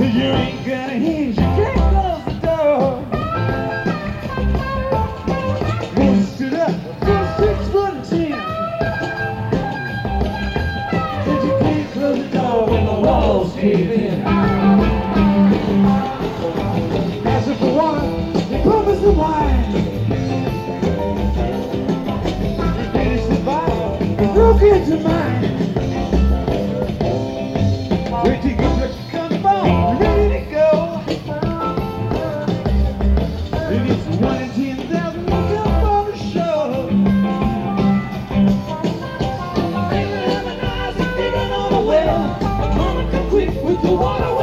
You ain't got a hinge, you can't close the door. One stood up for 6'10", but you can't close the door when the walls cave in. Asking for water, they promised the wine. They finished the bottle, they broke into mine. Wait till you get your gun ball, ready to go. If it's 1 in 10,000, look out for the show. Baby, have a nice digging on the well. Mama, come quick with the water.